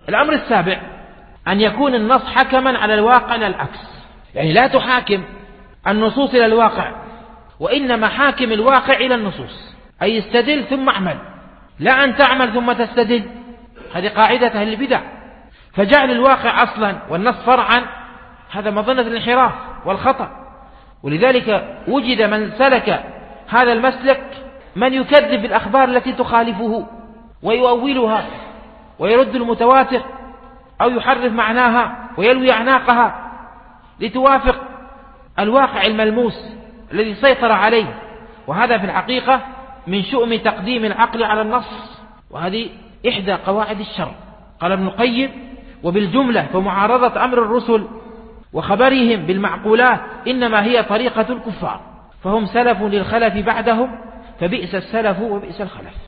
الأمر السابع أن يكون النص حكما على الواقع لا العكس، يعني لا تحاكم النصوص إلى الواقع، وإنما حاكم الواقع إلى النصوص، أي استدل ثم اعمل، لا أن تعمل ثم تستدل. هذه قاعدة أهل البدع. فجعل الواقع أصلا والنص فرعا هذا مظنة الانحراف والخطأ. ولذلك وجد من سلك هذا المسلك من يكذب بالأخبار التي تخالفه ويؤولها ويرد المتواتر أو يحرف معناها ويلوي أعناقها لتوافق الواقع الملموس الذي سيطر عليه. وهذا في الحقيقة من شؤم تقديم العقل على النص، وهذه إحدى قواعد الشر. قال ابن القيم: وبالجملة فمعارضة أمر الرسل وخبرهم بالمعقولات إنما هي طريقة الكفار، فهم سلف للخلف بعدهم، فبئس السلف وبئس الخلف.